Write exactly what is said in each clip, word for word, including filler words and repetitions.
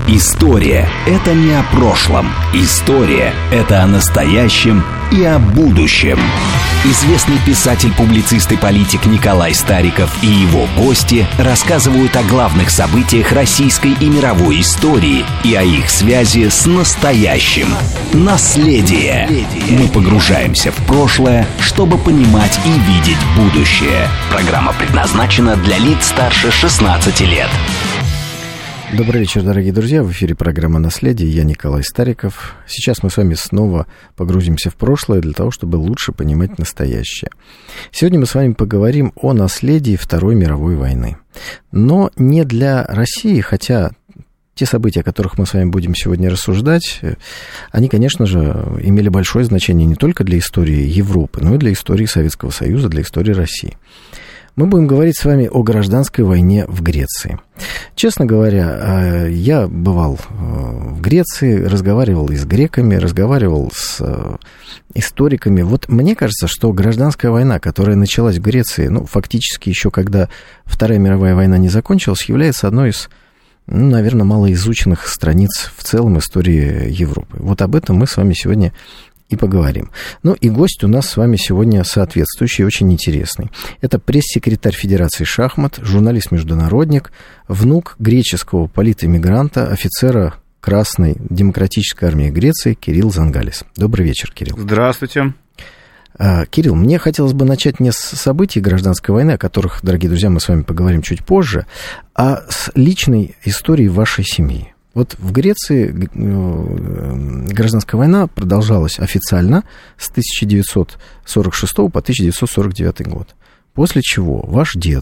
История – это не о прошлом. История – это о настоящем и о будущем. Известный писатель, публицист и политик Николай Стариков и его гости рассказывают о главных событиях российской и мировой истории и о их связи с настоящим. Наследие. Мы погружаемся в прошлое, чтобы понимать и видеть будущее. Программа предназначена для лиц старше шестнадцати лет. Добрый вечер, дорогие друзья. В эфире программа «Наследие». Я Николай Стариков. Сейчас мы с вами снова погрузимся в прошлое для того, чтобы лучше понимать настоящее. Сегодня мы с вами поговорим о наследии Второй мировой войны. Но не для России, хотя те события, о которых мы с вами будем сегодня рассуждать, они, конечно же, имели большое значение не только для истории Европы, но и для истории Советского Союза, для истории России. Мы будем говорить с вами о гражданской войне в Греции. Честно говоря, я бывал в Греции, разговаривал и с греками, разговаривал с историками. Вот мне кажется, что гражданская война, которая началась в Греции, ну, фактически еще когда Вторая мировая война не закончилась, является одной из, ну, наверное, малоизученных страниц в целом истории Европы. Вот об этом мы с вами сегодня и поговорим. Ну и гость у нас с вами сегодня соответствующий, очень интересный. Это пресс-секретарь Федерации шахмат, журналист-международник, внук греческого политэмигранта, офицера Красной демократической армии Греции Кирилл Зангалис. Добрый вечер, Кирилл. Здравствуйте. Кирилл, мне хотелось бы начать не с событий гражданской войны, о которых, дорогие друзья, мы с вами поговорим чуть позже, а с личной истории вашей семьи. Вот в Греции гражданская война продолжалась официально с тысяча девятьсот сорок шестого по тысяча девятьсот сорок девятый год. После чего ваш дед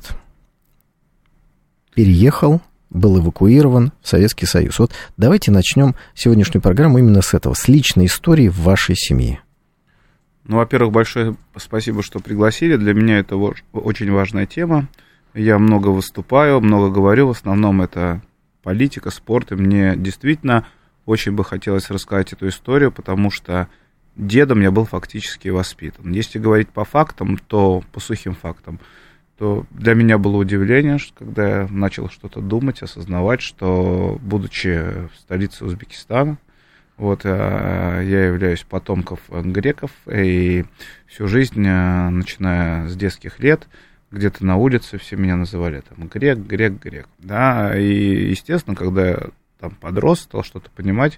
переехал, был эвакуирован в Советский Союз. Вот давайте начнем сегодняшнюю программу именно с этого, с личной истории в вашей семье. Ну, во-первых, большое спасибо, что пригласили. Для меня это очень важная тема. Я много выступаю, много говорю. В основном это политика, спорт, и мне действительно очень бы хотелось рассказать эту историю, потому что дедом я был фактически воспитан. Если говорить по фактам, то по сухим фактам, то для меня было удивление, когда я начал что-то думать, осознавать, что, будучи в столице Узбекистана, вот, я являюсь потомком греков, и всю жизнь, начиная с детских лет, где-то на улице все меня называли там грек, грек, грек, да, и, естественно, когда я там подрос, стал что-то понимать,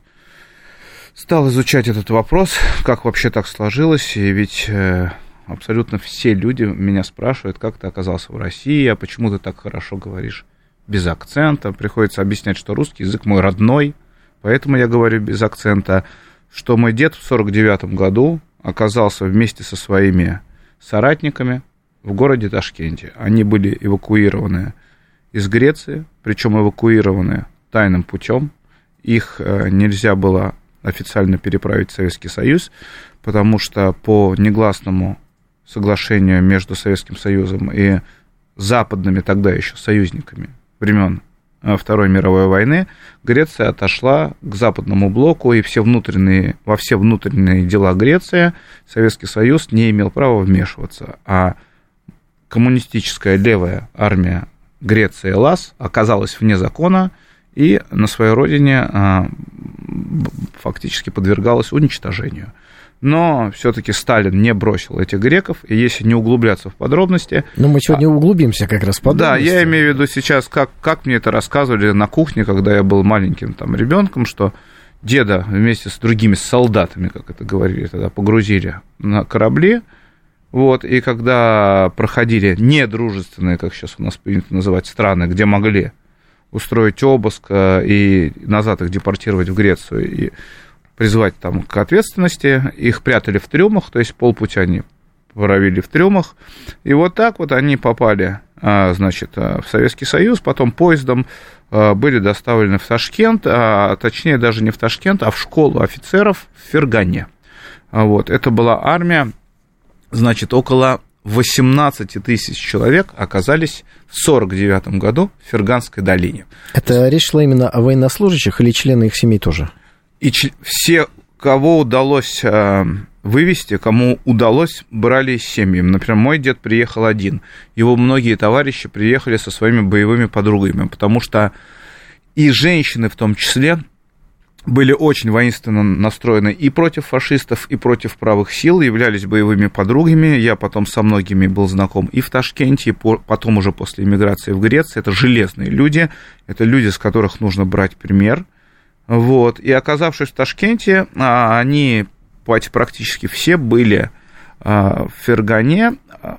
стал изучать этот вопрос, как вообще так сложилось, и ведь э, абсолютно все люди меня спрашивают, как ты оказался в России, а почему ты так хорошо говоришь без акцента, приходится объяснять, что русский язык мой родной, поэтому я говорю без акцента, что мой дед в сорок девятом году оказался вместе со своими соратниками в городе Ташкенте. Они были эвакуированы из Греции, причем эвакуированы тайным путем. Их нельзя было официально переправить в Советский Союз, потому что по негласному соглашению между Советским Союзом и западными тогда еще союзниками времен Второй мировой войны Греция отошла к западному блоку, и все внутренние, во все внутренние дела Греции Советский Союз не имел права вмешиваться, а коммунистическая левая армия Греции ЛАС оказалась вне закона и на своей родине а, фактически подвергалась уничтожению. Но все-таки Сталин не бросил этих греков, и если не углубляться в подробности... Но мы сегодня а, углубимся как раз в подробности. Да, я имею в виду сейчас, как, как мне это рассказывали на кухне, когда я был маленьким там ребенком, что деда вместе с другими солдатами, как это говорили тогда, погрузили на корабли. Вот, и когда проходили недружественные, как сейчас у нас принято называть, страны, где могли устроить обыск и назад их депортировать в Грецию и призвать там к ответственности, их прятали в трюмах, то есть полпути они провели в трюмах, и вот так вот они попали, значит, в Советский Союз, потом поездом были доставлены в Ташкент, а точнее даже не в Ташкент, а в школу офицеров в Фергане. Вот, это была армия. Значит, около восемнадцать тысяч человек оказались в сорок девятом году в Ферганской долине. Это речь шла именно о военнослужащих или члены их семей тоже? И ч- все, кого удалось э, вывести, кому удалось, брали семьями. Например, мой дед приехал один. Его многие товарищи приехали со своими боевыми подругами, потому что и женщины в том числе были очень воинственно настроены и против фашистов, и против правых сил, являлись боевыми подругами. Я потом со многими был знаком и в Ташкенте, и потом уже после эмиграции в Грецию. Это железные люди, это люди, с которых нужно брать пример. Вот. И оказавшись в Ташкенте, они практически все были в Фергане,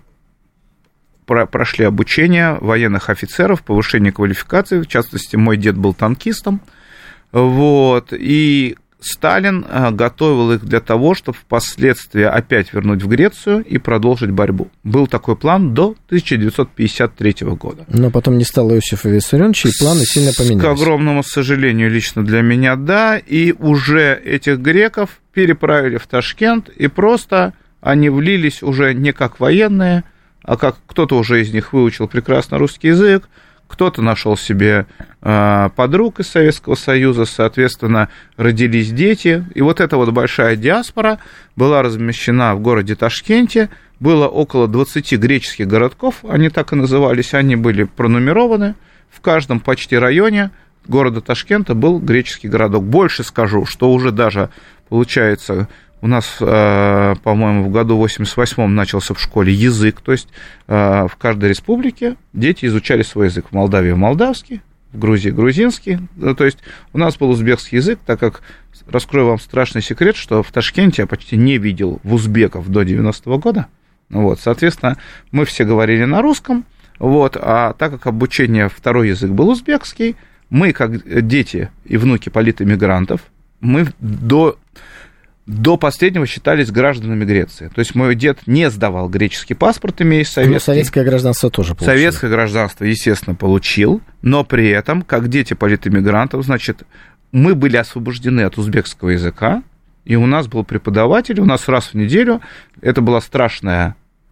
прошли обучение военных офицеров, повышение квалификации. В частности, мой дед был танкистом. Вот, и Сталин готовил их для того, чтобы впоследствии опять вернуть в Грецию и продолжить борьбу. Был такой план до тысяча девятьсот пятьдесят третьего года. Но потом не стало Иосифа Виссарионовича, и планы сильно поменялись. К огромному сожалению, лично для меня, да, и уже этих греков переправили в Ташкент, и просто они влились уже не как военные, а как кто-то уже из них выучил прекрасно русский язык, кто-то нашел себе э, подруг из Советского Союза, соответственно, родились дети. И вот эта вот большая диаспора была размещена в городе Ташкенте. Было около двадцати греческих городков, они так и назывались, они были пронумерованы. В каждом почти районе города Ташкента был греческий городок. Больше скажу, что уже даже, получается, у нас, по-моему, в году восемьдесят восьмом начался в школе язык, то есть в каждой республике дети изучали свой язык. В Молдавии молдавский, в Грузии грузинский, то есть у нас был узбекский язык, так как, раскрою вам страшный секрет, что в Ташкенте я почти не видел в узбеков до девяностого года, вот, соответственно, мы все говорили на русском, вот, а так как обучение, второй язык был узбекский, мы, как дети и внуки политэмигрантов, мы до... До последнего считались гражданами Греции. То есть мой дед не сдавал греческий паспорт, имея советский. Но советское гражданство тоже получил. Советское гражданство, естественно, получил, но при этом, как дети политэмигрантов, значит, мы были освобождены от узбекского языка, и у нас был преподаватель, у нас раз в неделю, это была страшная,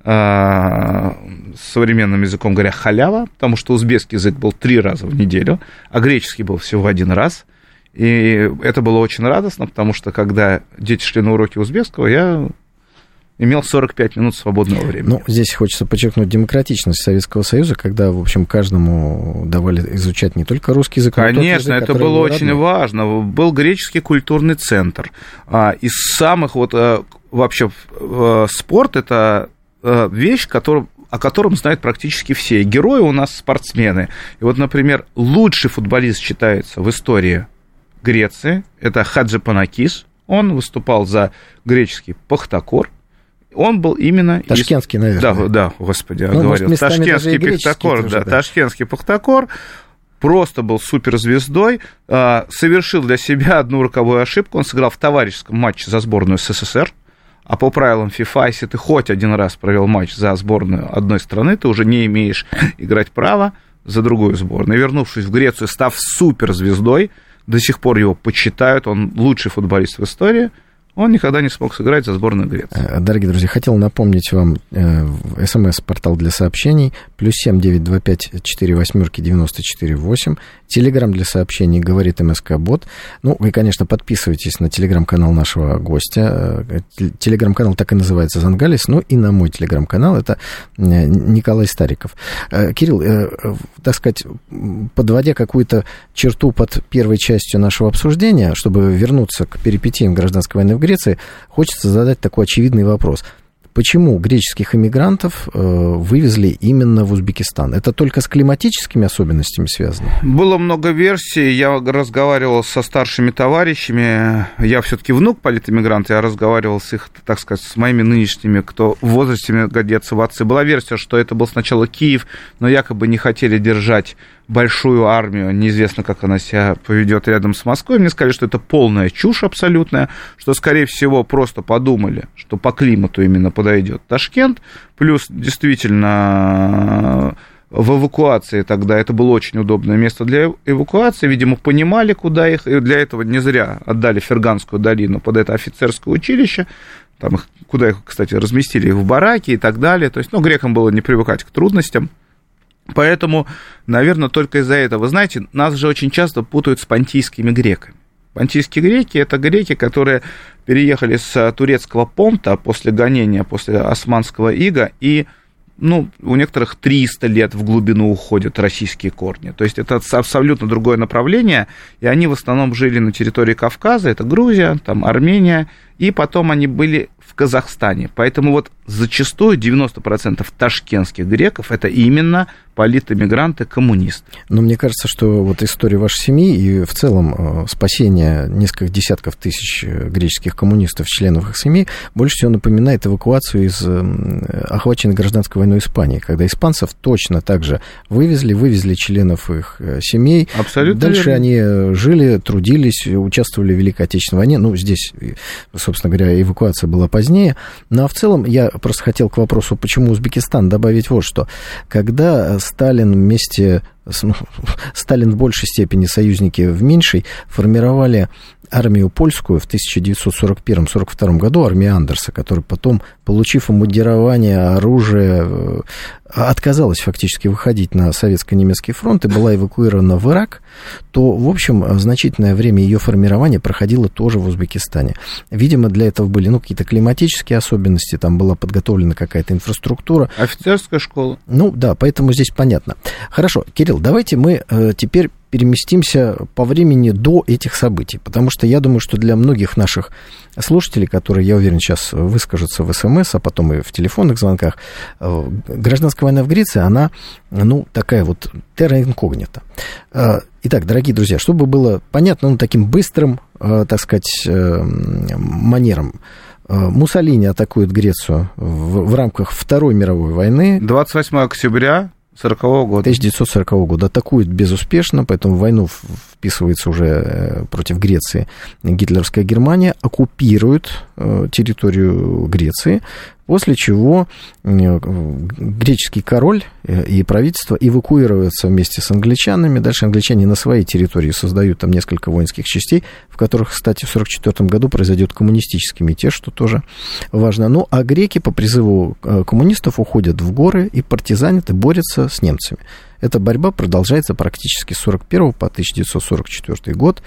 э, современным языком говоря, халява, потому что узбекский язык был три раза в неделю, а греческий был всего один раз. И это было очень радостно, потому что, когда дети шли на уроки узбекского, я имел сорок пять минут свободного времени. Ну, здесь хочется подчеркнуть демократичность Советского Союза, когда, в общем, каждому давали изучать не только русский язык, но и тот язык, конечно, это было очень родной. Важно. Был греческий культурный центр. Из самых вот вообще спорт – это вещь, которая... о котором знают практически все. Герои у нас спортсмены. И вот, например, лучший футболист считается в истории Греции, это Хаджипанакис, он выступал за греческий Пахтакор, он был именно... Ташкентский, из... наверное. Да, да, господи, я ну, говорил, может, Ташкентский Пахтакор, да, да, Ташкентский Пахтакор, просто был суперзвездой, совершил для себя одну роковую ошибку, он сыграл в товарищеском матче за сборную СССР, а по правилам ФИФА, если ты хоть один раз провел матч за сборную одной страны, ты уже не имеешь играть права за другую сборную. И вернувшись в Грецию, став суперзвездой, до сих пор его почитают, он лучший футболист в истории, он никогда не смог сыграть за сборную Греции. Дорогие друзья, хотел напомнить вам СМС-портал для сообщений, плюс семь девять два пять четыре восьмерки девяносто четыре восемь, телеграм для сообщений говорит МСК-бот. Ну, вы, конечно, подписывайтесь на телеграм-канал нашего гостя. Телеграм-канал так и называется «Зангалис», ну и на мой телеграм-канал, это Николай Стариков. Кирилл, так сказать, подводя какую-то черту под первой частью нашего обсуждения, чтобы вернуться к перипетиям гражданской войны в Греции, хочется задать такой очевидный вопрос. Почему греческих иммигрантов э, вывезли именно в Узбекистан? Это только с климатическими особенностями связано? Было много версий. Я разговаривал со старшими товарищами. Я все-таки внук политэмигранта. Я разговаривал с их, так сказать, с моими нынешними, кто в возрасте годится в отцы. Была версия, что это был сначала Киев, но якобы не хотели держать большую армию, неизвестно, как она себя поведет рядом с Москвой. Мне сказали, что это полная чушь абсолютная, что, скорее всего, просто подумали, что по климату именно подойдет Ташкент, плюс действительно в эвакуации тогда это было очень удобное место для эвакуации, видимо, понимали, куда их, и для этого не зря отдали Ферганскую долину под это офицерское училище, там их, куда их, кстати, разместили в бараки и так далее, то есть, ну, грекам было не привыкать к трудностям. Поэтому, наверное, только из-за этого. Вы знаете, нас же очень часто путают с понтийскими греками. Понтийские греки – это греки, которые переехали с турецкого Понта после гонения, после османского ига, и ну, у некоторых триста лет в глубину уходят российские корни. То есть это абсолютно другое направление, и они в основном жили на территории Кавказа, это Грузия, там Армения, и потом они были в Казахстане. Поэтому вот зачастую девяносто процентов ташкентских греков это именно политэмигранты-коммунисты. Но мне кажется, что вот история вашей семьи и в целом спасение нескольких десятков тысяч греческих коммунистов, членов их семьи, больше всего напоминает эвакуацию из охваченной гражданской войной Испании, когда испанцев точно так же вывезли, вывезли членов их семей. Абсолютно Дальше верно. Они жили, трудились, участвовали в Великой Отечественной войне. Ну, здесь, собственно говоря, эвакуация была позднее. Ну, а в целом я просто хотел к вопросу, почему Узбекистан, добавить вот что. Когда Сталин вместе, ну, Сталин в большей степени, союзники в меньшей, формировали армию польскую в тысяча девятьсот сорок первом — сорок втором году, армия Андерса, которая потом, получив обмундирование, оружие, отказалась фактически выходить на советско-немецкий фронт и была эвакуирована в Ирак, то, в общем, значительное время ее формирования проходило тоже в Узбекистане. Видимо, для этого были, ну, какие-то климатические особенности, там была подготовлена какая-то инфраструктура. Офицерская школа. Ну, да, поэтому здесь понятно. Хорошо, Кирилл, давайте мы э, теперь переместимся по времени до этих событий, потому что я думаю, что для многих наших слушателей, которые, я уверен, сейчас выскажутся в СМС, а потом и в телефонных звонках, гражданская война в Греции, она, ну, такая вот терра инкогнита. Итак, дорогие друзья, чтобы было понятно, ну, таким быстрым, так сказать, манером, Муссолини атакует Грецию в, в рамках Второй мировой войны. двадцать восьмого октября сорокового года. тысяча девятьсот сорокового года. Атакует безуспешно, поэтому в войну вписывается уже против Греции гитлеровская Германия, оккупирует территорию Греции, после чего греческий король и правительство эвакуируются вместе с англичанами. Дальше англичане на своей территории создают там несколько воинских частей, в которых, кстати, в сорок четвёртом году произойдет коммунистический мятеж, что тоже важно. Ну, а греки по призыву коммунистов уходят в горы и партизанят, и борются с немцами. Эта борьба продолжается практически с сорок первого по тысяча девятьсот сорок четвёртый год.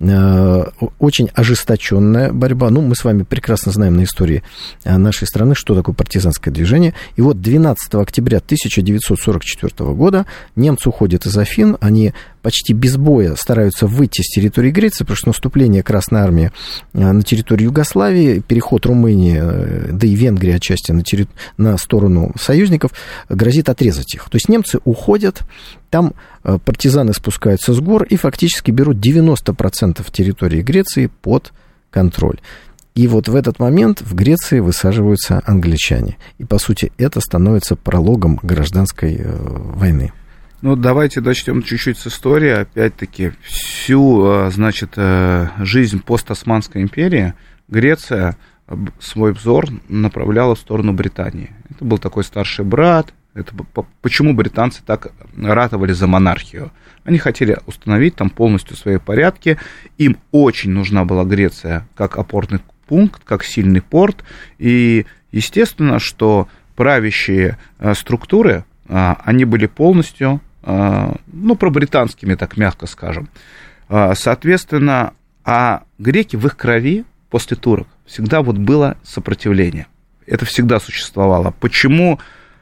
Очень ожесточенная борьба. Ну, мы с вами прекрасно знаем на истории нашей страны, что такое партизанское движение. И вот двенадцатого октября тысяча девятьсот сорок четвёртого года немцы уходят из Афин, они почти без боя стараются выйти с территории Греции, потому что наступление Красной Армии на территорию Югославии, переход Румынии, да и Венгрии отчасти на, терри... на сторону союзников грозит отрезать их. То есть немцы уходят, там партизаны спускаются с гор и фактически берут девяносто процентов территории Греции под контроль. И вот в этот момент в Греции высаживаются англичане. И, по сути, это становится прологом гражданской войны. Ну, давайте начнем чуть-чуть с истории. Опять-таки, всю, значит, жизнь пост-Османской империи Греция свой взор направляла в сторону Британии. Это был такой старший брат. Это почему британцы так ратовали за монархию? Они хотели установить там полностью свои порядки. Им очень нужна была Греция как опорный пункт, как сильный порт. И естественно, что правящие структуры, они были полностью, ну, пробританскими, так мягко скажем. Соответственно, а греки в их крови после турок всегда вот было сопротивление. Это всегда существовало. Почему?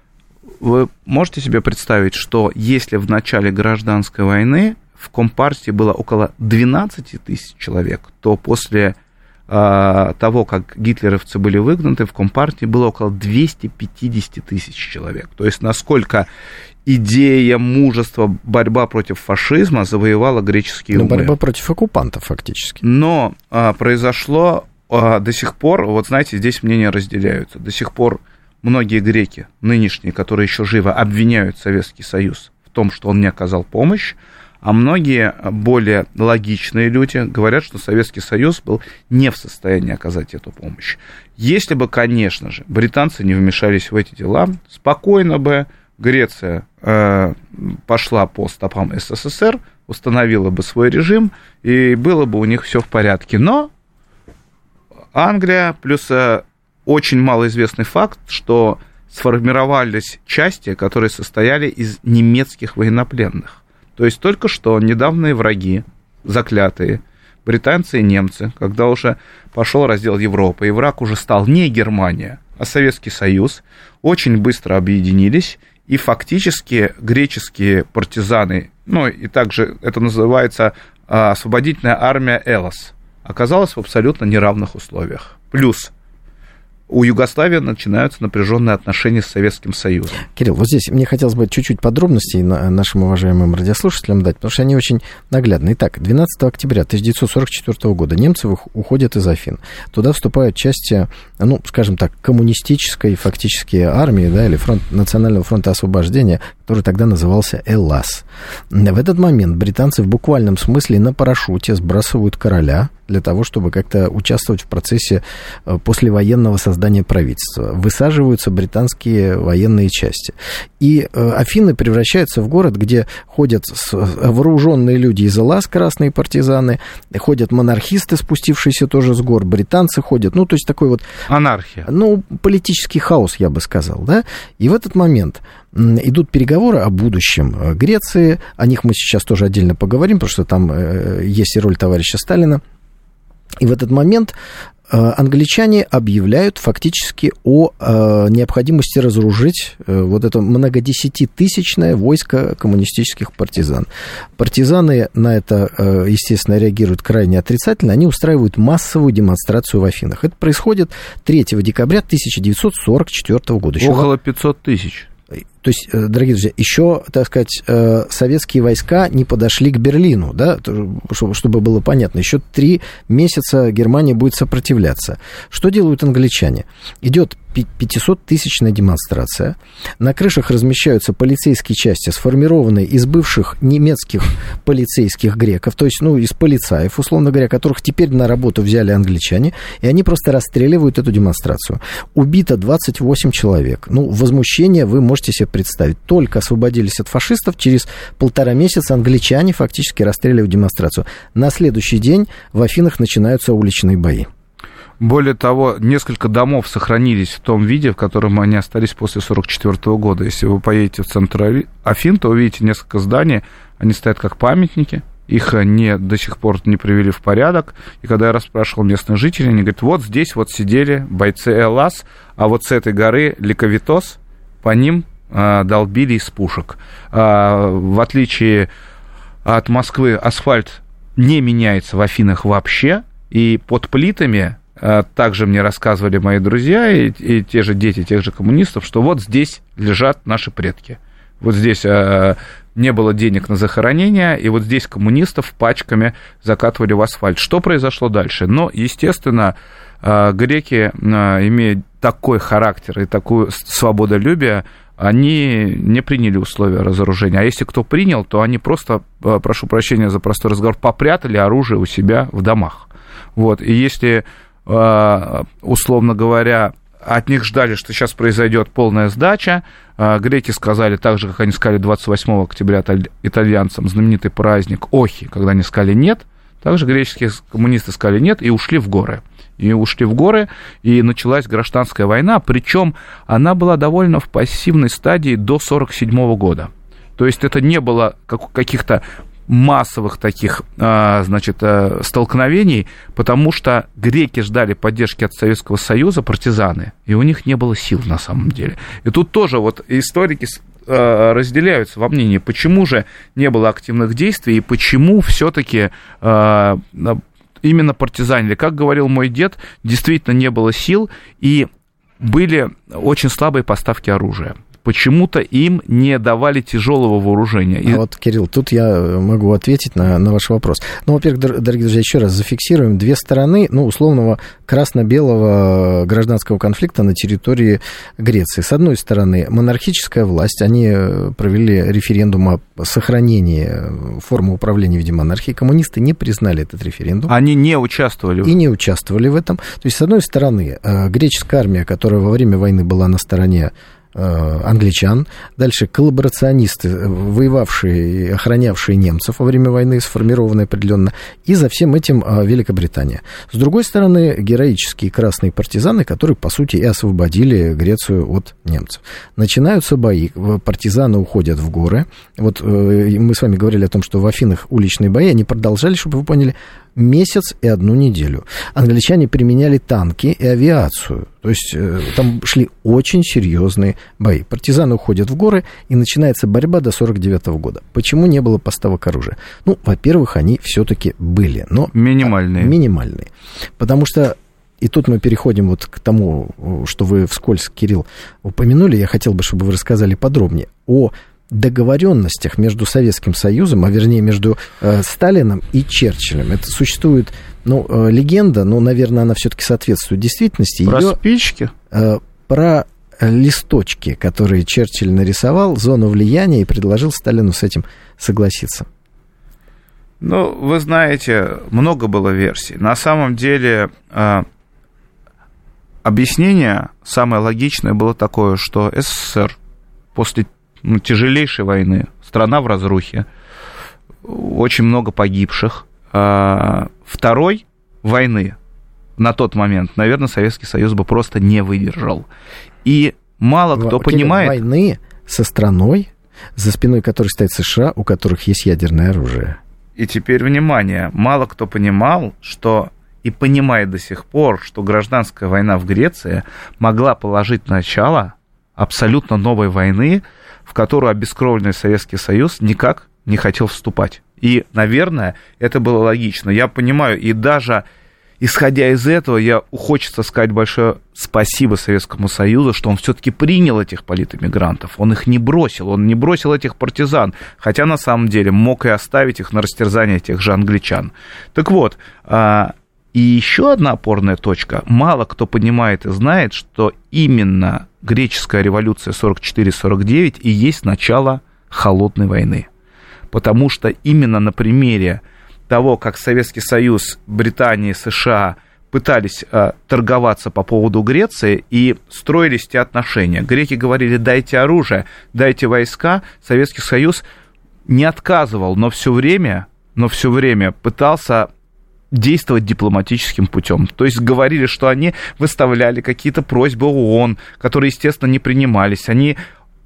Вы можете себе представить, что если в начале гражданской войны в Компартии было около двенадцать тысяч человек, то после э, того, как гитлеровцы были выгнаны, в Компартии было около двести пятьдесят тысяч человек. То есть насколько идея, мужество, борьба против фашизма завоевала греческие умы. Ну, борьба против оккупантов фактически. Но э, произошло э, до сих пор, вот знаете, здесь мнения разделяются, до сих пор многие греки, нынешние, которые еще живы, обвиняют Советский Союз в том, что он не оказал помощь, а многие более логичные люди говорят, что Советский Союз был не в состоянии оказать эту помощь. Если бы, конечно же, британцы не вмешались в эти дела, спокойно бы Греция э, пошла по стопам СССР, установила бы свой режим, и было бы у них все в порядке. Но Англия плюс... Очень малоизвестный факт, что сформировались части, которые состояли из немецких военнопленных. То есть только что недавние враги, заклятые, британцы и немцы, когда уже пошел раздел Европы, и враг уже стал не Германия, Советский Союз, очень быстро объединились, и фактически греческие партизаны, ну и также это называется освободительная армия Элос, оказалась в абсолютно неравных условиях. Плюс у Югославии начинаются напряженные отношения с Советским Союзом. Кирилл, вот здесь мне хотелось бы чуть-чуть подробностей нашим уважаемым радиослушателям дать, потому что они очень наглядны. Итак, двенадцатого октября тысяча девятьсот сорок четвёртого года немцы уходят из Афин. Туда вступают части, ну, скажем так, коммунистической фактически армии, да, или фронт, Национального фронта освобождения, который тогда назывался Эллас. В этот момент британцы в буквальном смысле на парашюте сбрасывают короля для того, чтобы как-то участвовать в процессе послевоенного создания правительства. Высаживаются британские военные части. И Афины превращаются в город, где ходят вооруженные люди из Эллас, красные партизаны, ходят монархисты, спустившиеся тоже с гор, британцы ходят. Ну, то есть такой вот... Анархия. Ну, политический хаос, я бы сказал, да? И в этот момент идут переговоры о будущем Греции. О них мы сейчас тоже отдельно поговорим, потому что там есть и роль товарища Сталина. И в этот момент англичане объявляют фактически о необходимости разоружить вот это многодесятитысячное войско коммунистических партизан. Партизаны на это, естественно, реагируют крайне отрицательно. Они устраивают массовую демонстрацию в Афинах. Это происходит третьего декабря тысяча девятьсот сорок четвёртого года. Еще около пятьсот тысяч. То есть, дорогие друзья, еще, так сказать, советские войска не подошли к Берлину, да, чтобы было понятно. Еще три месяца Германия будет сопротивляться. Что делают англичане? Идет пятисоттысячная демонстрация. На крышах размещаются полицейские части, сформированные из бывших немецких полицейских греков, то есть, ну, из полицаев, условно говоря, которых теперь на работу взяли англичане, и они просто расстреливают эту демонстрацию. Убито двадцать восемь человек. Ну, возмущение вы можете себе представить. Только освободились от фашистов, через полтора месяца англичане фактически расстреливают демонстрацию. На следующий день в Афинах начинаются уличные бои. Более того, несколько домов сохранились в том виде, в котором они остались после сорок четвёртого года. Если вы поедете в центр Афин, то увидите несколько зданий, они стоят как памятники, их не, до сих пор не привели в порядок. И когда я расспрашивал местных жителей, они говорят, вот здесь вот сидели бойцы Эллас, а вот с этой горы Ликавитос, по ним а, долбили из пушек. А, в отличие от Москвы, асфальт не меняется в Афинах вообще, и под плитами... Также мне рассказывали мои друзья и, и те же дети тех же коммунистов, что вот здесь лежат наши предки. Вот здесь а, не было денег на захоронение, и вот здесь коммунистов пачками закатывали в асфальт. Что произошло дальше? Ну, естественно, а, греки, а, имея такой характер и такую свободолюбие, они не приняли условия разоружения. А если кто принял, то они просто, прошу прощения за простой разговор, попрятали оружие у себя в домах. Вот. И если... условно говоря, от них ждали, что сейчас произойдет полная сдача. Греки сказали, так же, как они сказали двадцать восьмого октября итальянцам, знаменитый праздник Охи, когда они сказали нет, также греческие коммунисты сказали нет и ушли в горы. И ушли в горы, и началась гражданская война, причем она была довольно в пассивной стадии до сорок седьмого года. То есть это не было каких-то массовых таких, значит, столкновений, потому что греки ждали поддержки от Советского Союза, партизаны, и у них не было сил на самом деле. И тут тоже вот историки разделяются во мнении, почему же не было активных действий, и почему все-таки именно партизанили. Как говорил мой дед, действительно не было сил, и были очень слабые поставки оружия. Почему-то им не давали тяжелого вооружения. А вот, Кирилл, тут я могу ответить на, на ваш вопрос. Ну, во-первых, дорогие друзья, еще раз зафиксируем две стороны, ну, условного красно-белого гражданского конфликта на территории Греции. С одной стороны, монархическая власть, они провели референдум о сохранении формы управления в виде монархии. Коммунисты не признали этот референдум. Они не участвовали. И не участвовали в этом. То есть, с одной стороны, греческая армия, которая во время войны была на стороне англичан, дальше коллаборационисты, воевавшие и охранявшие немцев во время войны, сформированные определенно, и за всем этим Великобритания. С другой стороны, героические красные партизаны, которые, по сути, и освободили Грецию от немцев. Начинаются бои, партизаны уходят в горы. Вот мы с вами говорили о том, что в Афинах уличные бои, они продолжались, чтобы вы поняли, месяц и одну неделю. Англичане применяли танки и авиацию. То есть э, там шли очень серьезные бои. Партизаны уходят в горы, и начинается борьба до сорок девятого года. Почему не было поставок оружия? Ну, во-первых, они все-таки были, но... Минимальные. А, минимальные. Потому что... И тут мы переходим вот к тому, что вы вскользь, Кирилл, упомянули. Я хотел бы, чтобы вы рассказали подробнее о договоренностях между Советским Союзом, а вернее между э, Сталином и Черчиллем. Это существует, ну, э, легенда, но, наверное, она все-таки соответствует действительности. Про Её, спички? Э, про листочки, которые Черчилль нарисовал, зону влияния, и предложил Сталину с этим согласиться. Ну, вы знаете, много было версий. На самом деле... Э, Объяснение самое логичное было такое, что СССР после ну, тяжелейшей войны, страна в разрухе, очень много погибших. А, второй войны на тот момент, наверное, Советский Союз бы просто не выдержал. И мало кто Во- понимает... Войны со страной, за спиной которой стоит США, у которых есть ядерное оружие. И теперь, внимание, мало кто понимал, что... и понимает до сих пор, что гражданская война в Греции могла положить начало абсолютно новой войны, в которую обескровленный Советский Союз никак не хотел вступать. И, наверное, это было логично. Я понимаю, и даже исходя из этого, я, хочется сказать большое спасибо Советскому Союзу, что он все-таки принял этих политэмигрантов. Он их не бросил, он не бросил этих партизан, хотя на самом деле мог и оставить их на растерзание тех же англичан. Так вот, и еще одна опорная точка. Мало кто понимает и знает, что именно греческая революция сорок четыре сорок девять и есть начало холодной войны. Потому что именно на примере того, как Советский Союз, Британия и США пытались э, торговаться по поводу Греции и строились те отношения. Греки говорили: дайте оружие, дайте войска. Советский Союз не отказывал, но все время, но все время пытался действовать дипломатическим путем. То есть говорили, что они выставляли какие-то просьбы ООН, которые, естественно, не принимались. Они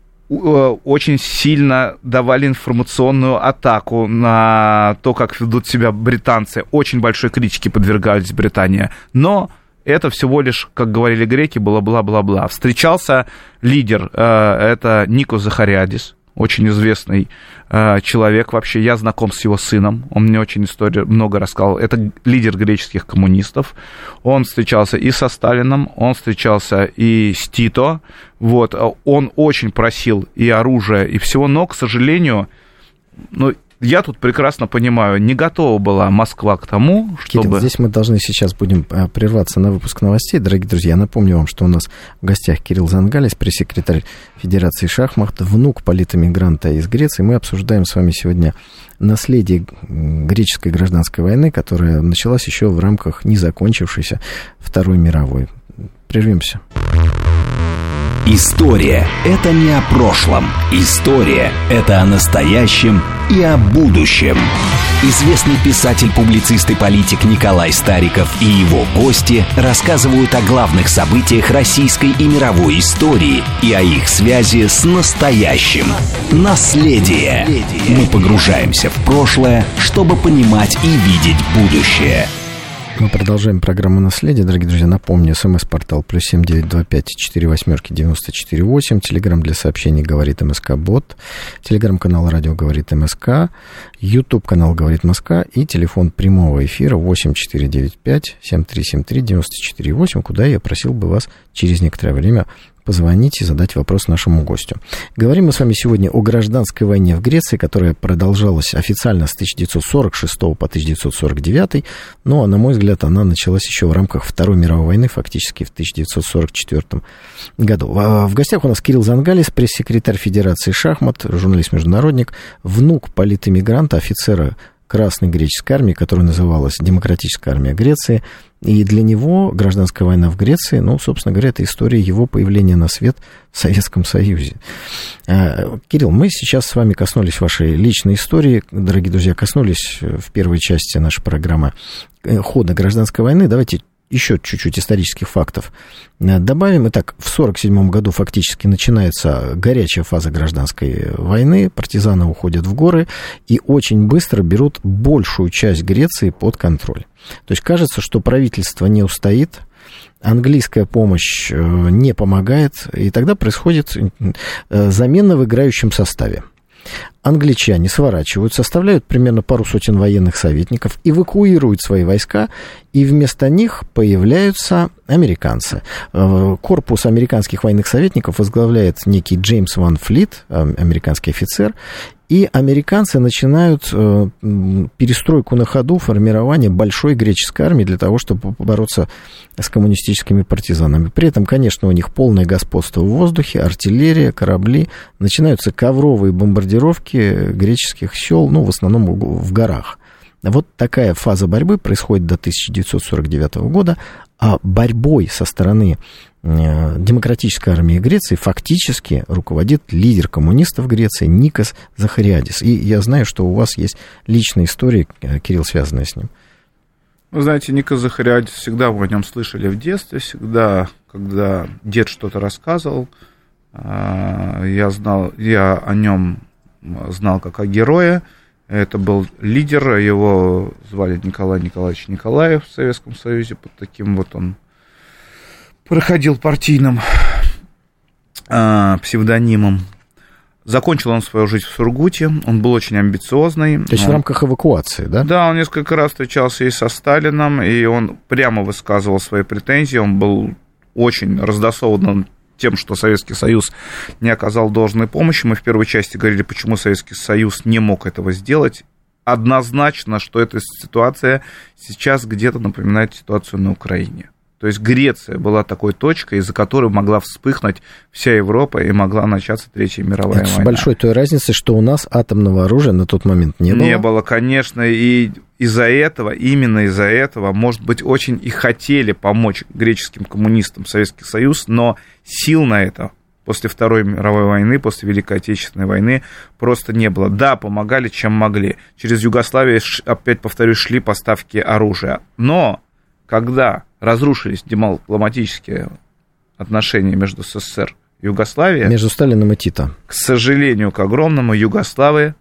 очень сильно давали информационную атаку на то, как ведут себя британцы. Очень большой критике подвергались Британия. Но это всего лишь, как говорили греки, было бла-бла-бла. Встречался лидер, это Никос Захариадис, очень известный э, человек вообще. Я знаком с его сыном, он мне очень историю много рассказал. Это лидер греческих коммунистов. Он встречался и со Сталином, он встречался и с Тито. Вот. Он очень просил и оружия, и всего, но, к сожалению, ну, я тут прекрасно понимаю, не готова была Москва к тому, чтобы... Кирилл, здесь мы должны сейчас будем прерваться на выпуск новостей. Дорогие друзья, я напомню вам, что у нас в гостях Кирилл Зангалис, пресс-секретарь Федерации шахмат, внук политэмигранта из Греции. Мы обсуждаем с вами сегодня наследие греческой гражданской войны, которая началась еще в рамках незакончившейся Второй мировой. Прервемся. История – это не о прошлом. История – это о настоящем и о будущем. Известный писатель, публицист и политик Николай Стариков и его гости рассказывают о главных событиях российской и мировой истории и о их связи с настоящим. Наследие. Мы погружаемся в прошлое, чтобы понимать и видеть будущее. Мы продолжаем программу «Наследие». Дорогие друзья, напомню, смс-портал плюс семь девять два пять четыре восьмерки девяносто четыре восемь, телеграм для сообщений «Говорит МСК-бот», телеграм-канал «Радио говорит МСК», ютуб-канал «Говорит Москва» и телефон прямого эфира восемь четыре девять пять семь три семь три девяносто четыре восемь, куда я просил бы вас через некоторое время позвонить и задать вопрос нашему гостю. Говорим мы с вами сегодня о гражданской войне в Греции, которая продолжалась официально с тысяча девятьсот сорок шестого по тысяча девятьсот сорок девятый, но, на мой взгляд, она началась еще в рамках Второй мировой войны, фактически в тысяча девятьсот сорок четвёртом году. В гостях у нас Кирилл Зангалис, пресс-секретарь Федерации шахмат, журналист-международник, внук политэмигранта, офицера Красной греческой армии, которая называлась Демократическая армия Греции. И для него гражданская война в Греции, ну, собственно говоря, это история его появления на свет в Советском Союзе. Кирилл, мы сейчас с вами коснулись вашей личной истории, дорогие друзья, коснулись в первой части нашей программы хода гражданской войны. Давайте еще чуть-чуть исторических фактов добавим. Итак, в сорок седьмом году фактически начинается горячая фаза гражданской войны, партизаны уходят в горы и очень быстро берут большую часть Греции под контроль. То есть кажется, что правительство не устоит, английская помощь не помогает, и тогда происходит замена в играющем составе. Англичане сворачивают, составляют примерно пару сотен военных советников, эвакуируют свои войска, и вместо них появляются американцы. Корпус американских военных советников возглавляет некий Джеймс Ван Флит, американский офицер, и американцы начинают перестройку на ходу, формирование большой греческой армии для того, чтобы бороться с коммунистическими партизанами. При этом, конечно, у них полное господство в воздухе, артиллерия, корабли, начинаются ковровые бомбардировки греческих сел, ну, в основном в горах. Вот такая фаза борьбы происходит до тысяча девятьсот сорок девятого года, а борьбой со стороны демократической армии Греции фактически руководит лидер коммунистов Греции Никос Захариадис. И я знаю, что у вас есть личные истории, Кирилл, связанные с ним. Вы знаете, Никос Захариадис, всегда мы о нем слышали в детстве, всегда, когда дед что-то рассказывал, я знал, я о нем знал как о герое. Это был лидер, его звали Николай Николаевич Николаев в Советском Союзе, под таким вот он проходил партийным э, псевдонимом. Закончил он свою жизнь в Сургуте, он был очень амбициозный. То есть он, в рамках эвакуации, да? Да, он несколько раз встречался и со Сталином, и он прямо высказывал свои претензии, он был очень раздосован тем, что Советский Союз не оказал должной помощи. Мы в первой части говорили, почему Советский Союз не мог этого сделать. Однозначно, что эта ситуация сейчас где-то напоминает ситуацию на Украине. То есть Греция была такой точкой, из-за которой могла вспыхнуть вся Европа и могла начаться Третья мировая Это война. С большой той разницей, что у нас атомного оружия на тот момент не было. Не было, конечно, и из-за этого, именно из-за этого, может быть, очень и хотели помочь греческим коммунистам Советский Союз, но сил на это после Второй мировой войны, после Великой Отечественной войны просто не было. Да, помогали, чем могли. Через Югославию, опять повторюсь, шли поставки оружия. Но когда разрушились дипломатические отношения между СССР и Югославией... Между Сталином и Тито. К сожалению, к огромному, Югославии...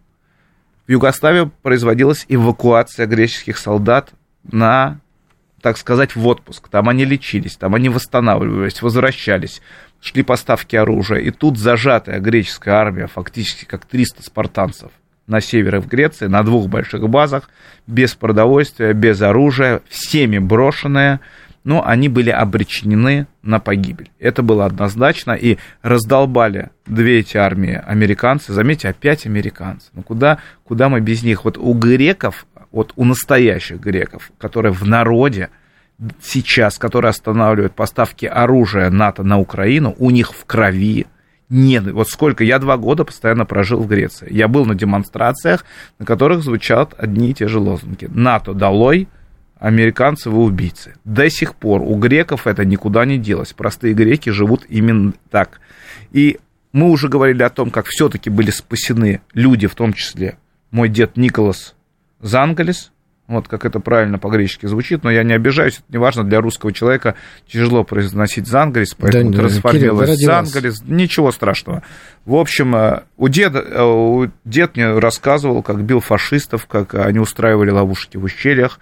В Югославии производилась эвакуация греческих солдат на, так сказать, в отпуск. Там они лечились, там они восстанавливались, возвращались, шли поставки оружия. И тут зажатая греческая армия, фактически как триста спартанцев, на севере в Греции, на двух больших базах, без продовольствия, без оружия, всеми брошенные, но они были обречены на погибель. Это было однозначно, и раздолбали две эти армии американцы. Заметьте, опять американцы. Ну куда, куда мы без них? Вот у греков, вот у настоящих греков, которые в народе сейчас, которые останавливают поставки оружия НАТО на Украину, у них в крови. Нет, вот сколько, я два года постоянно прожил в Греции. Я был на демонстрациях, на которых звучат одни и те же лозунги. НАТО долой, американцы вы убийцы. До сих пор у греков это никуда не делось. Простые греки живут именно так. И мы уже говорили о том, как все-таки были спасены люди, в том числе мой дед Николас Зангалис. Вот как это правильно по-гречески звучит, но я не обижаюсь, это не важно, для русского человека тяжело произносить Зангалис, поэтому да, трансформировалось в Зангалис, ничего страшного. В общем, у деда, у дед мне рассказывал, как бил фашистов, как они устраивали ловушки в ущельях,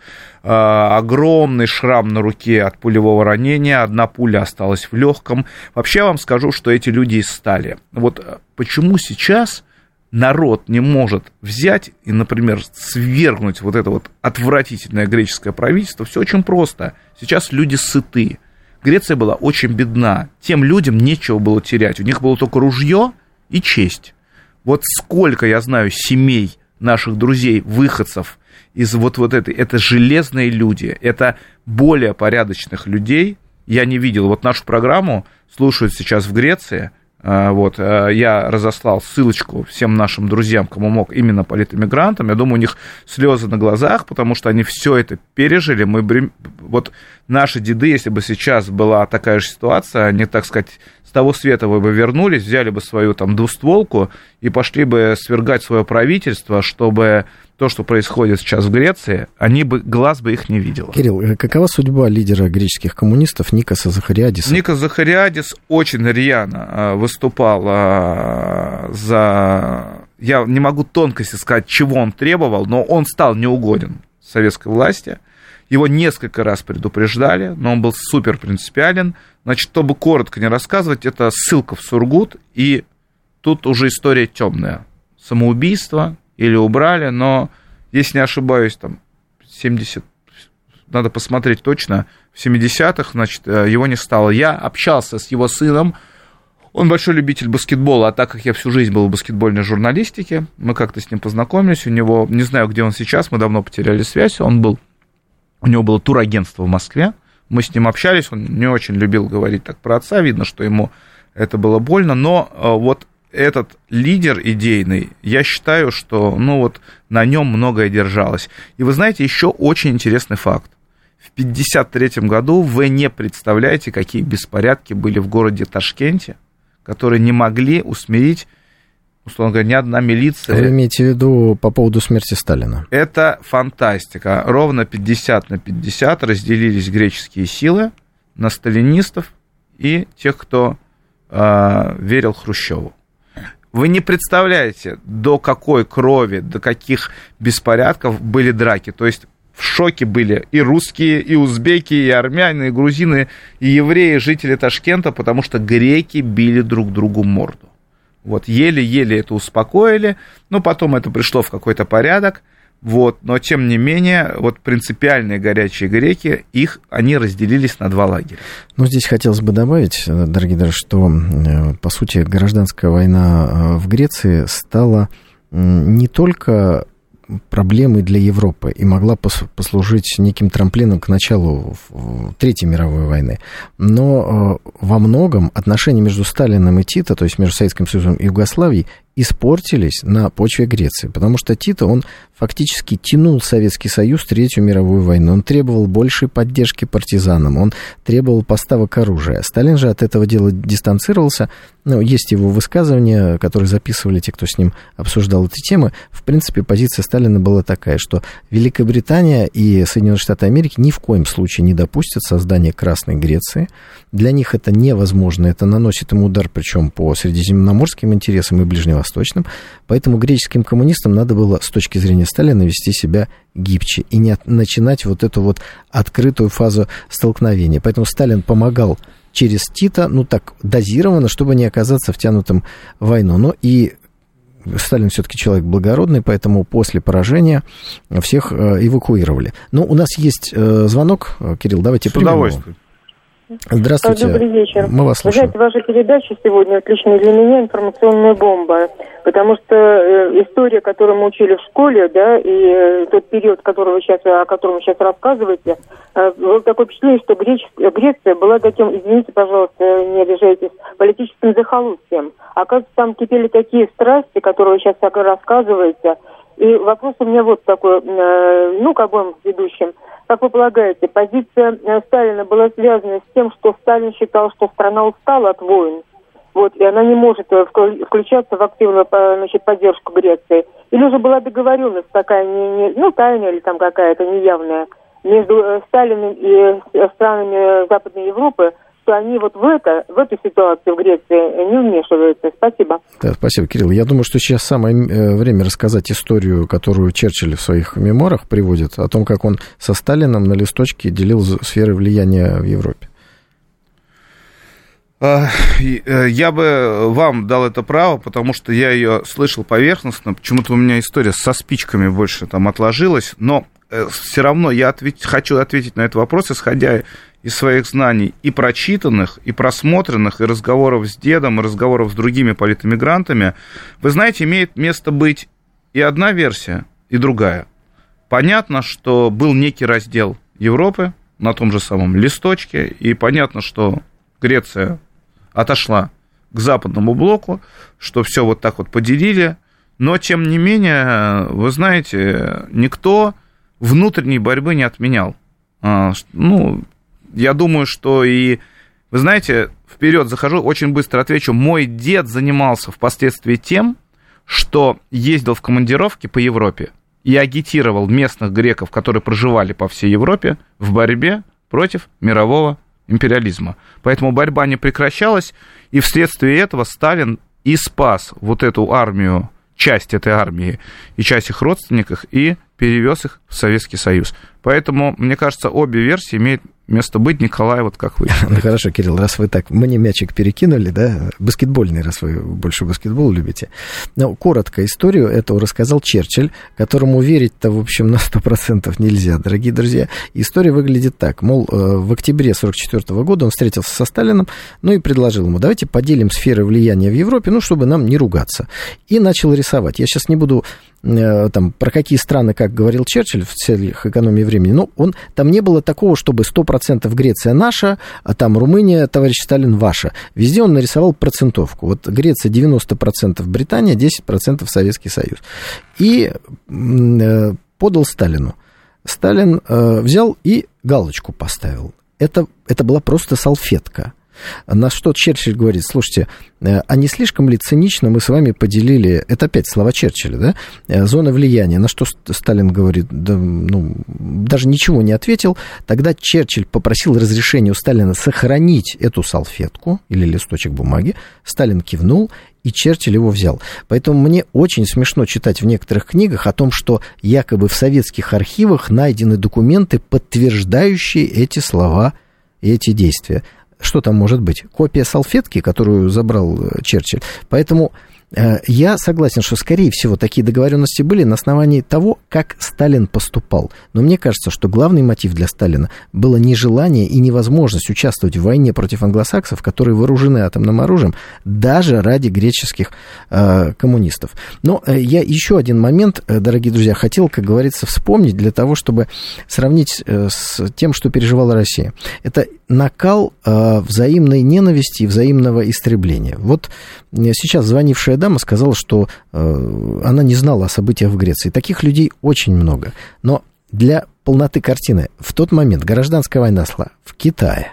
огромный шрам на руке от пулевого ранения, одна пуля осталась в легком. Вообще я вам скажу, что эти люди из стали. Вот почему сейчас народ не может взять и, например, свергнуть вот это вот отвратительное греческое правительство, все очень просто. Сейчас люди сыты. Греция была очень бедна. Тем людям нечего было терять. У них было только ружье и честь. Вот сколько я знаю семей наших друзей, выходцев из вот, вот этой, это железные люди, это более порядочных людей. Я не видел. Вот нашу программу слушают сейчас в Греции. Вот, я разослал ссылочку всем нашим друзьям, кому мог, именно политэмигрантам. Я думаю, у них слезы на глазах, потому что они все это пережили. Мы, вот наши деды, если бы сейчас была такая же ситуация, они, так сказать, с того света бы вернулись, взяли бы свою там двустволку и пошли бы свергать свое правительство, чтобы то, что происходит сейчас в Греции, они бы, глаз бы их не видел. Кирилл, какова судьба лидера греческих коммунистов Никоса Захариадиса? Никос Захариадис очень рьяно выступал за... Я не могу тонкости сказать, чего он требовал, но он стал неугоден советской власти. Его несколько раз предупреждали, но он был супер принципиален. Значит, чтобы коротко не рассказывать, это ссылка в Сургут, и тут уже история темная. Самоубийство или убрали, но, если не ошибаюсь, там семьдесят, надо посмотреть точно, в семидесятых, значит, его не стало. Я общался с его сыном, он большой любитель баскетбола, а так как я всю жизнь был в баскетбольной журналистике, мы как-то с ним познакомились, у него, не знаю, где он сейчас, мы давно потеряли связь, он был, у него было турагентство в Москве, мы с ним общались, он не очень любил говорить так про отца, видно, что ему это было больно, но вот этот лидер идейный, я считаю, что, ну вот, на нем многое держалось. И вы знаете, еще очень интересный факт. В пятьдесят третьем году вы не представляете, какие беспорядки были в городе Ташкенте, которые не могли усмирить, условно говоря, ни одна милиция. Вы имеете в виду по поводу смерти Сталина? Это фантастика. Ровно пятьдесят на пятьдесят разделились греческие силы на сталинистов и тех, кто э, верил Хрущеву. Вы не представляете, до какой крови, до каких беспорядков были драки. То есть в шоке были и русские, и узбеки, и армяне, и грузины, и евреи, жители Ташкента, потому что греки били друг другу морду. Вот, еле-еле это успокоили, но потом это пришло в какой-то порядок, вот, но тем не менее, вот принципиальные горячие греки, их, они разделились на два лагеря. Ну, здесь хотелось бы добавить, дорогие друзья, что, по сути, гражданская война в Греции стала не только проблемой для Европы и могла послужить неким трамплином к началу Третьей мировой войны. Но во многом отношения между Сталиным и Тито, то есть между Советским Союзом и Югославией, испортились на почве Греции, потому что Тито, он фактически тянул Советский Союз в Третью мировую войну, он требовал большей поддержки партизанам, он требовал поставок оружия. Сталин же от этого дела дистанцировался, ну, есть его высказывания, которые записывали те, кто с ним обсуждал эти темы. В принципе, позиция Сталина была такая, что Великобритания и Соединенные Штаты Америки ни в коем случае не допустят создания Красной Греции. Для них это невозможно, это наносит им удар, причем по средиземноморским интересам и ближневосточным. Поэтому греческим коммунистам надо было с точки зрения Сталина вести себя гибче и не начинать вот эту вот открытую фазу столкновения. Поэтому Сталин помогал через Тита, ну так, дозированно, чтобы не оказаться втянутым в войну. Но и Сталин все-таки человек благородный, поэтому после поражения всех эвакуировали. Но у нас есть звонок, Кирилл, давайте примем. С удовольствием. Здравствуйте. Добрый вечер. Мы вас слушаем. Вы знаете, ваша передача сегодня отличная для меня, информационная бомба, потому что э, история, которую мы учили в школе, да, и э, тот период, которого сейчас, о котором вы сейчас рассказываете, э, было такое впечатление, что Греч... Греция была таким, извините, пожалуйста, не обижайтесь, политическим захолустьем. Оказывается, там кипели такие страсти, которые вы сейчас так и рассказываете. И вопрос у меня вот такой, э, ну, к обоим ведущим. Как вы полагаете, позиция Сталина была связана с тем, что Сталин считал, что страна устала от войн, вот, и она не может включаться в активную, значит, поддержку Греции? Или же была договоренность такая, не, не, ну, тайная или там какая-то неявная, между Сталиным и странами Западной Европы, что они вот в, это, в эту ситуацию в Греции не вмешиваются. Спасибо. Да, спасибо, Кирилл. Я думаю, что сейчас самое время рассказать историю, которую Черчилль в своих мемуарах приводит, о том, как он со Сталином на листочке делил сферы влияния в Европе. Я бы вам дал это право, потому что я ее слышал поверхностно. Почему-то у меня история со спичками больше там отложилась, но все равно я ответь, хочу ответить на этот вопрос, исходя из своих знаний и прочитанных, и просмотренных, и разговоров с дедом, и разговоров с другими политэмигрантами. Вы знаете, имеет место быть и одна версия, и другая. Понятно, что был некий раздел Европы на том же самом листочке, и понятно, что Греция отошла к западному блоку, что все вот так вот поделили, но, тем не менее, вы знаете, никто внутренней борьбы не отменял. Ну, я думаю, что и, вы знаете, вперед захожу, очень быстро отвечу, мой дед занимался впоследствии тем, что ездил в командировки по Европе и агитировал местных греков, которые проживали по всей Европе, в борьбе против мирового империализма. Поэтому борьба не прекращалась, и вследствие этого Сталин и спас вот эту армию, часть этой армии и часть их родственников, и перевез их в Советский Союз. Поэтому, мне кажется, обе версии имеют место быть. Николай, вот как вы. Ну хорошо, Кирилл, раз вы так мне мячик перекинули, да, баскетбольный, раз вы больше баскетбол любите. Но коротко историю эту рассказал Черчилль, которому верить-то, в общем, на сто процентов нельзя, дорогие друзья. История выглядит так, мол, в октябре сорок четвёртого года он встретился со Сталиным, ну и предложил ему, давайте поделим сферы влияния в Европе, ну, чтобы нам не ругаться. И начал рисовать. Я сейчас не буду там, про какие страны, как говорил Черчилль, в целях экономии времени, но он, там не было такого, чтобы сто процентов Греция наша, а там Румыния, товарищ Сталин, ваша. Везде он нарисовал процентовку. Вот Греция девяносто процентов Британия, десять процентов Советский Союз. И э, подал Сталину. Сталин э, взял и галочку поставил. Это, это была просто салфетка. На что Черчилль говорит, слушайте, а не слишком ли цинично мы с вами поделили, это опять слова Черчилля, да, зоны влияния, на что Сталин говорит, да, ну, даже ничего не ответил. Тогда Черчилль попросил разрешения у Сталина сохранить эту салфетку или листочек бумаги, Сталин кивнул, и Черчилль его взял. Поэтому мне очень смешно читать в некоторых книгах о том, что якобы в советских архивах найдены документы, подтверждающие эти слова и эти действия. Что там может быть? Копия салфетки, которую забрал Черчилль. Поэтому э, я согласен, что, скорее всего, такие договоренности были на основании того, как Сталин поступал. Но мне кажется, что главный мотив для Сталина было нежелание и невозможность участвовать в войне против англосаксов, которые вооружены атомным оружием, даже ради греческих э, коммунистов. Но э, я еще один момент, э, дорогие друзья, хотел, как говорится, вспомнить для того, чтобы сравнить э, с тем, что переживала Россия. Это накал э, взаимной ненависти и взаимного истребления. Вот сейчас звонившая дама сказала, что э, она не знала о событиях в Греции. Таких людей очень много. Но для полноты картины, в тот момент гражданская война шла в Китае,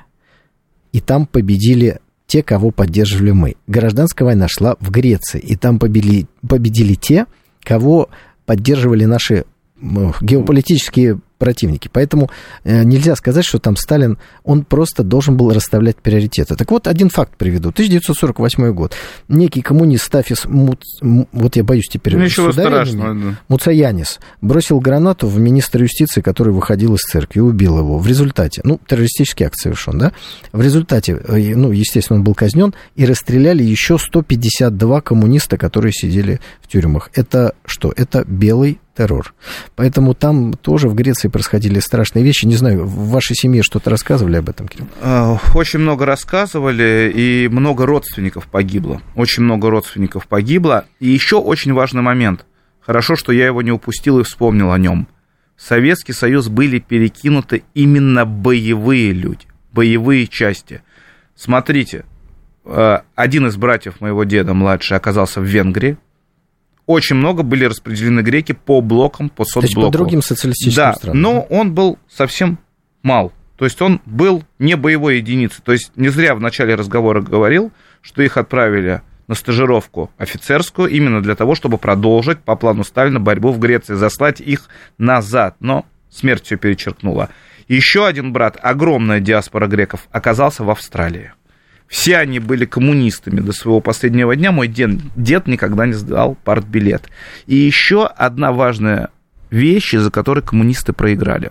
и там победили те, кого поддерживали мы. Гражданская война шла в Греции, и там победили, победили те, кого поддерживали наши геополитические противники. Поэтому э, нельзя сказать, что там Сталин, он просто должен был расставлять приоритеты. Так вот, один факт приведу. тысяча девятьсот сорок восьмой год. Некий коммунист Стафис, Муц... вот я боюсь теперь... Ничего страшного. Да. Муцаянис бросил гранату в министра юстиции, который выходил из церкви, и убил его. В результате, ну, террористический акт совершен, да? В результате, ну, естественно, он был казнен, и расстреляли еще сто пятьдесят два коммуниста, которые сидели в тюрьмах. Это что? Это белый террор. Поэтому там тоже в Греции происходили страшные вещи. Не знаю, в вашей семье что-то рассказывали об этом, Кирилл? Очень много рассказывали, и много родственников погибло. Очень много родственников погибло. И еще очень важный момент. Хорошо, что я его не упустил и вспомнил о нем. В Советский Союз были перекинуты именно боевые люди, боевые части. Смотрите, один из братьев моего деда, младший, оказался в Венгрии. Очень много были распределены греки по блокам, по соцблоку. То есть по другим социалистическим да, странам. Но он был совсем мал. То есть он был не боевой единицей. То есть не зря в начале разговора говорил, что их отправили на стажировку офицерскую именно для того, чтобы продолжить по плану Сталина борьбу в Греции, заслать их назад. Но смерть все перечеркнула. Еще один брат, огромная диаспора греков, оказался в Австралии. Все они были коммунистами до своего последнего дня. Мой дед, дед никогда не сдал партбилет. И еще одна важная вещь, из-за которой коммунисты проиграли.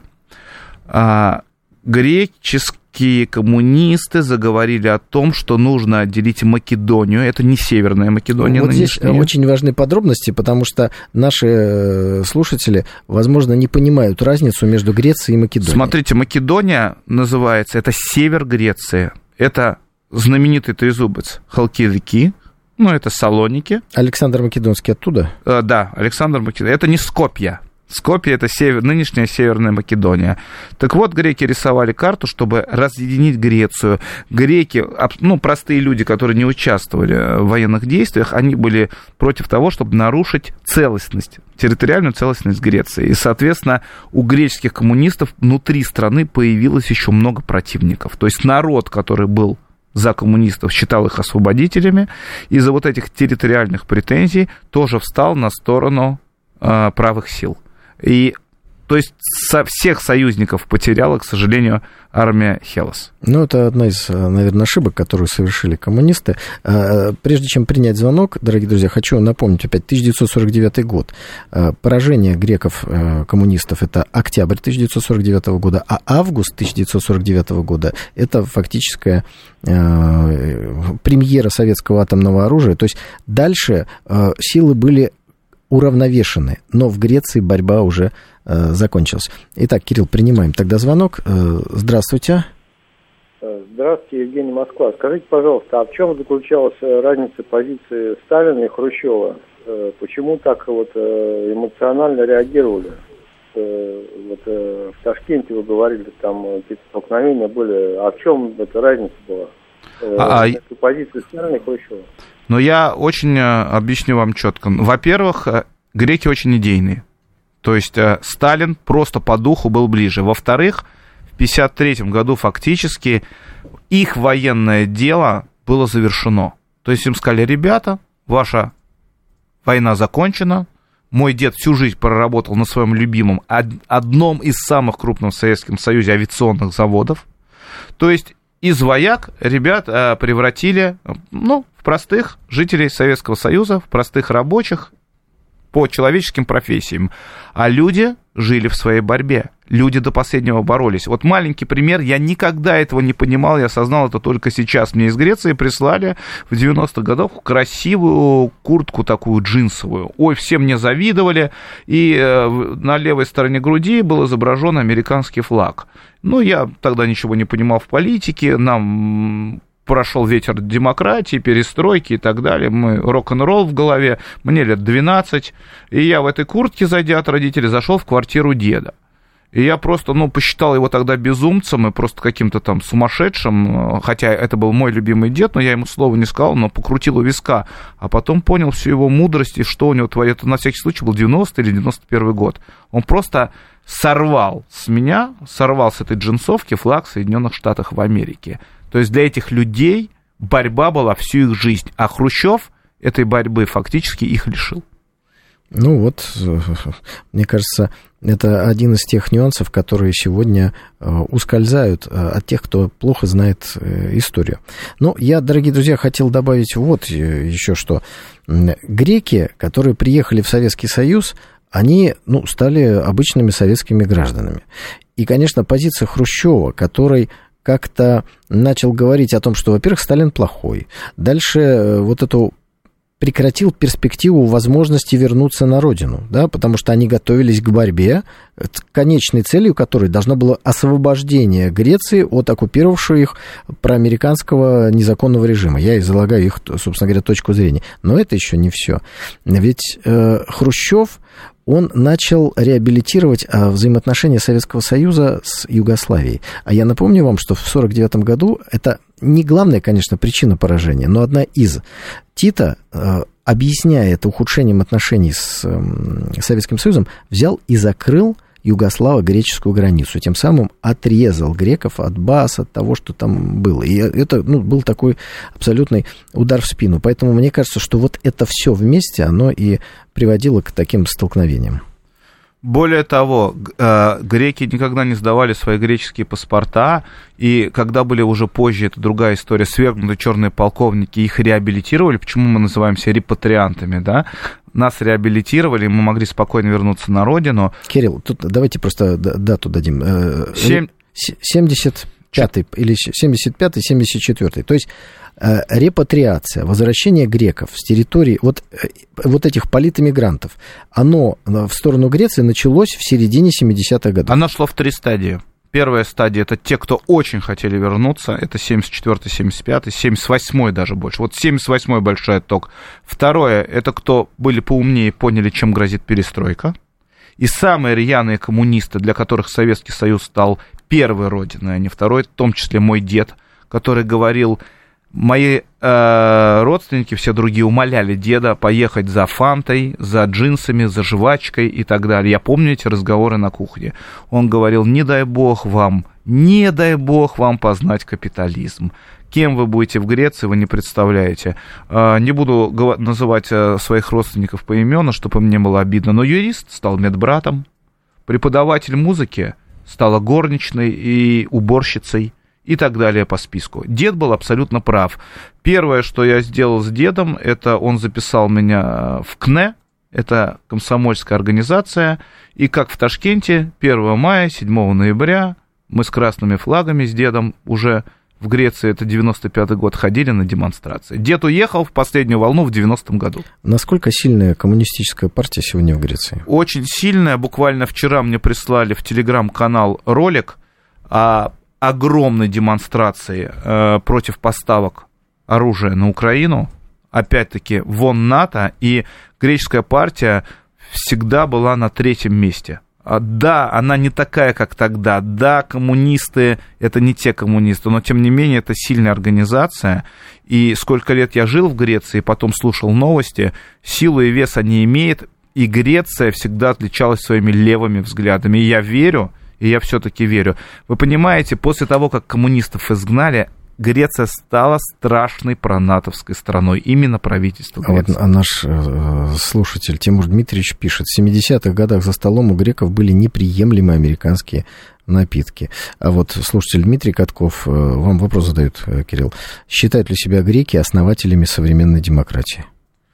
А, греческие коммунисты заговорили о том, что нужно отделить Македонию. Это не Северная Македония. Вот здесь очень важные подробности, потому что наши слушатели, возможно, не понимают разницу между Грецией и Македонией. Смотрите, Македония называется, это север Греции. Это знаменитый трезубец Халкидики, ну, это Салоники. Александр Македонский оттуда? А, да, Александр Македонский. Это не Скопье. Скопье — это север, нынешняя Северная Македония. Так вот, греки рисовали карту, чтобы разъединить Грецию. Греки, ну, простые люди, которые не участвовали в военных действиях, они были против того, чтобы нарушить целостность, территориальную целостность Греции. И, соответственно, у греческих коммунистов внутри страны появилось еще много противников. То есть народ, который был за коммунистов, считал их освободителями, из-за вот этих территориальных претензий тоже встал на сторону э, правых сил. И, то есть, со всех союзников потеряла, к сожалению, армия Хелос. Ну, это одна из, наверное, ошибок, которую совершили коммунисты. Прежде чем принять звонок, дорогие друзья, хочу напомнить опять тысяча девятьсот сорок девятый год. Поражение греков-коммунистов – это октябрь тысяча девятьсот сорок девятого года, а август тысяча девятьсот сорок девятого года – это фактическая премьера советского атомного оружия. То есть дальше силы были уравновешены, но в Греции борьба уже э, закончилась. Итак, Кирилл, принимаем тогда звонок. Э, здравствуйте. Здравствуйте, Евгений, Москва. Скажите, пожалуйста, а в чем заключалась разница позиции Сталина и Хрущева? Э, почему так вот э, эмоционально реагировали? Э, вот э, в Ташкенте вы говорили, там какие-то столкновения были. А в чем эта разница была? Э, а, между позицией Сталина и Хрущева? Но я очень объясню вам четко. Во-первых, греки очень идейные. То есть Сталин просто по духу был ближе. Во-вторых, в пятьдесят третьем году фактически их военное дело было завершено. То есть им сказали: ребята, ваша война закончена. Мой дед всю жизнь проработал на своем любимом, одном из самых крупных в Советском Союзе авиационных заводов. То есть из вояк ребят превратили, ну, в простых жителей Советского Союза, в простых рабочих по человеческим профессиям. А люди жили в своей борьбе. Люди до последнего боролись. Вот маленький пример. Я никогда этого не понимал, я осознал это только сейчас. Мне из Греции прислали в девяностых годах красивую куртку такую джинсовую. Ой, все мне завидовали. И на левой стороне груди был изображен американский флаг. Ну, я тогда ничего не понимал в политике. Нам прошел ветер демократии, перестройки и так далее. Мы рок-н-ролл в голове. Мне лет двенадцать. И я в этой куртке, зайдя от родителей, зашел в квартиру деда. И я просто, ну, посчитал его тогда безумцем и просто каким-то там сумасшедшим, хотя это был мой любимый дед, но я ему слова не сказал, но покрутил у виска, а потом понял всю его мудрость и что у него творит. Это на всякий случай был девяностый или девяносто первый год. Он просто сорвал с меня, сорвал с этой джинсовки флаг Соединенных Штатов Америки. То есть для этих людей борьба была всю их жизнь, а Хрущев этой борьбы фактически их лишил. Ну вот, мне кажется, это один из тех нюансов, которые сегодня ускользают от тех, кто плохо знает историю. Но я, дорогие друзья, хотел добавить вот еще что. Греки, которые приехали в Советский Союз, они, ну, стали обычными советскими гражданами. И, конечно, позиция Хрущева, который как-то начал говорить о том, что, во-первых, Сталин плохой. Дальше вот эту прекратил перспективу возможности вернуться на родину, да, потому что они готовились к борьбе, конечной целью которой должно было освобождение Греции от оккупировавшего их проамериканского незаконного режима. Я излагаю их, собственно говоря, точку зрения. Но это еще не все. Ведь э, Хрущев, он начал реабилитировать взаимоотношения Советского Союза с Югославией. А я напомню вам, что в сорок девятом году это не главная, конечно, причина поражения, но одна из. Тита, объясняя это ухудшением отношений с Советским Союзом, взял и закрыл югославо-греческую границу, тем самым отрезал греков от баз, от того, что там было. И это, ну, был такой абсолютный удар в спину. Поэтому мне кажется, что вот это все вместе, оно и приводило к таким столкновениям. Более того, греки никогда не сдавали свои греческие паспорта, и когда были уже позже, это другая история, свергнуты черные полковники, их реабилитировали, почему мы называемся репатриантами, да? Нас реабилитировали, мы могли спокойно вернуться на родину. Кирилл, тут давайте просто дату дадим. Семь... семьдесят пятый или семьдесят пятый семьдесят четвёртый. То есть репатриация, возвращение греков с территории вот, вот этих политэмигрантов, оно в сторону Греции началось в середине семидесятых годов. Оно шло в три стадии. Первая стадия — это те, кто очень хотели вернуться, это семьдесят четвёртый, семьдесят пятый, семьдесят восьмой даже больше. Вот семьдесят восьмой большой отток. Второе — это кто были поумнее и поняли, чем грозит перестройка. И самые рьяные коммунисты, для которых Советский Союз стал первой родиной, а не второй, в том числе мой дед, который говорил: мои э, родственники, все другие, умоляли деда поехать за фантой, за джинсами, за жвачкой и так далее. Я помню эти разговоры на кухне. Он говорил: не дай бог вам, не дай бог вам познать капитализм. Кем вы будете в Греции, вы не представляете. Э, не буду называть своих родственников поименно, чтобы им не было обидно, но юрист стал медбратом. преподаватель музыки, стала горничной и уборщицей и так далее по списку. Дед был абсолютно прав. Первое, что я сделал с дедом, это он записал меня в КНЭ, это комсомольская организация, и как в Ташкенте первого мая, седьмого ноября мы с красными флагами с дедом уже в Греции, это девяносто пятый год, ходили на демонстрации. Дед уехал в последнюю волну в девяностом году. Насколько сильная коммунистическая партия сегодня в Греции? Очень сильная. Буквально вчера мне прислали в телеграм-канал ролик о огромной демонстрации э, против поставок оружия на Украину. Опять-таки, вон НАТО, и греческая партия всегда была на третьем месте. Да, она не такая, как тогда. Да, коммунисты — это не те коммунисты, но, тем не менее, это сильная организация. И сколько лет я жил в Греции, потом слушал новости, силу и вес они имеют, и Греция всегда отличалась своими левыми взглядами. И я верю, и я все-таки верю. Вы понимаете, после того, как коммунистов изгнали, Греция стала страшной пронатовской страной, именно правительство Греции. А вот наш э, слушатель Тимур Дмитриевич пишет, в семидесятых годах за столом у греков были неприемлемые американские напитки. А вот слушатель Дмитрий Катков, э, вам вопрос задает, э, Кирилл, считают ли себя греки основателями современной демократии?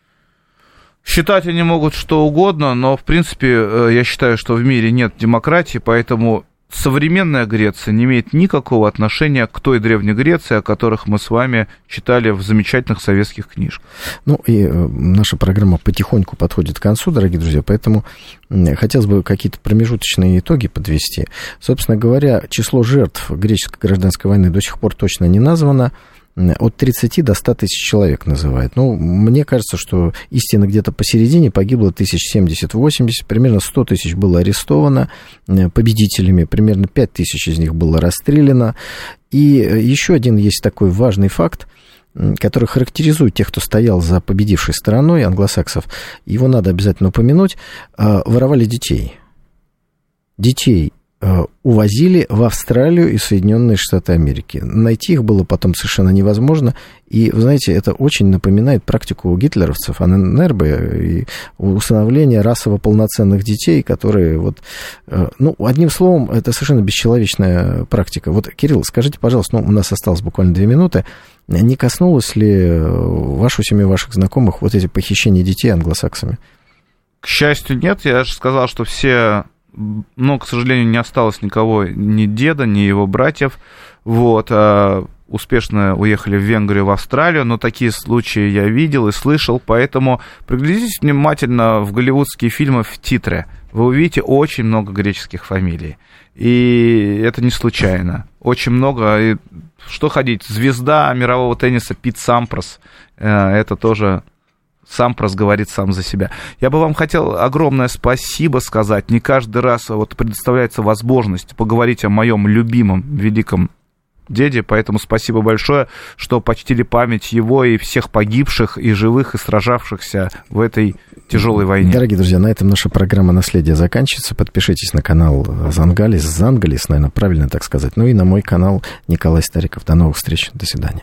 Считать они могут что угодно, но, в принципе, э, я считаю, что в мире нет демократии, поэтому... Современная Греция не имеет никакого отношения к той Древней Греции, о которых мы с вами читали в замечательных советских книжках. Ну, и э, наша программа потихоньку подходит к концу, дорогие друзья, поэтому э, хотелось бы какие-то промежуточные итоги подвести. Собственно говоря, число жертв греческой гражданской войны до сих пор точно не названо. От тридцати до ста тысяч человек называют. Ну, мне кажется, что истина где-то посередине, погибло тысяч семьдесят-восемьдесят, примерно сто тысяч было арестовано победителями, примерно пять тысяч из них было расстреляно. И еще один есть такой важный факт, который характеризует тех, кто стоял за победившей стороной англосаксов. Его надо обязательно упомянуть. Воровали детей. Детей увозили в Австралию и Соединенные Штаты Америки. Найти их было потом совершенно невозможно. И, вы знаете, это очень напоминает практику гитлеровцев, Анненербе, и установление расово полноценных детей, которые вот... Ну, одним словом, это совершенно бесчеловечная практика. Вот, Кирилл, скажите, пожалуйста, ну, у нас осталось буквально две минуты, не коснулось ли вашу семью, ваших знакомых вот эти похищения детей англосаксами? К счастью, нет. Я же сказал, что все... Но, к сожалению, не осталось никого, ни деда, ни его братьев. Вот, а успешно уехали в Венгрию, в Австралию, но такие случаи я видел и слышал, поэтому приглядитесь внимательно в голливудские фильмы в титры. Вы увидите очень много греческих фамилий. И это не случайно. Очень много. И что ходить? Звезда мирового тенниса Пит Сампрос. Это тоже... Сампрос говорит сам за себя. Я бы вам хотел огромное спасибо сказать. Не каждый раз вот предоставляется возможность поговорить о моем любимом великом деде, поэтому спасибо большое, что почтили память его и всех погибших, и живых, и сражавшихся в этой тяжелой войне. Дорогие друзья, на этом наша программа «Наследие» заканчивается. Подпишитесь на канал Зангалис, Зангалис, наверное, правильно так сказать, ну и на мой канал Николай Стариков. До новых встреч, до свидания.